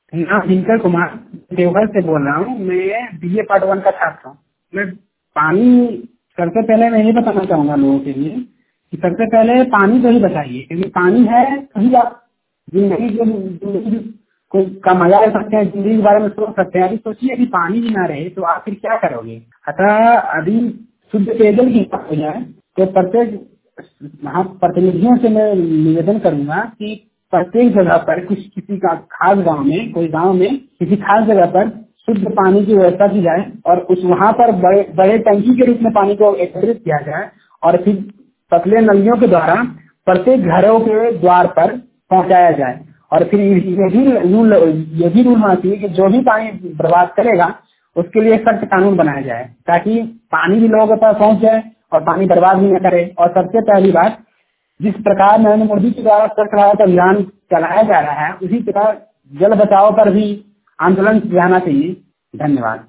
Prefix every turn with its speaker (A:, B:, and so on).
A: नाम दिनकर कुमार देवघर से बोल रहा हूँ। मैं बीए पार्ट 1 का छात्र हूँ। मैं पानी सबसे पहले मैं ये बताना चाहूंगा लोगों के लिए कि सबसे पहले पानी को ही बचाइए, क्योंकि पानी है तभी आप जिंदगी को का मजा ले सकते हैं, जिंदगी के बारे में सोच सकते हैं। अभी सोचिए कि पानी भी ना रहे तो आप फिर क्या करोगे। अतः अभी शुद्ध पेयजल की बात हो जाए तो प्रत्येक प्रतिनिधियों से मैं निवेदन करूंगा कि प्रत्येक जगह पर किसी का खास गांव में, कोई गांव में किसी खास जगह पर शुद्ध पानी की व्यवस्था की जाए और उस वहां पर बड़े बड़े टंकी के रूप में पानी को एकत्रित किया जाए और फिर पतले नलियों के द्वारा प्रत्येक घरों के द्वार पर पहुंचाया जाए। और फिर ये भी रूल होना चाहिए कि जो भी पानी बर्बाद करेगा उसके लिए सख्त कानून बनाया जाए, ताकि पानी भी लोगों के पास पहुंच जाए और पानी बर्बाद भी न करे। और सबसे पहली बात, जिस प्रकार नरेंद्र मोदी के द्वारा स्वच्छ भारत अभियान चलाया जा रहा है, उसी प्रकार जल बचाओ पर भी आंदोलन जाना चाहिए। धन्यवाद।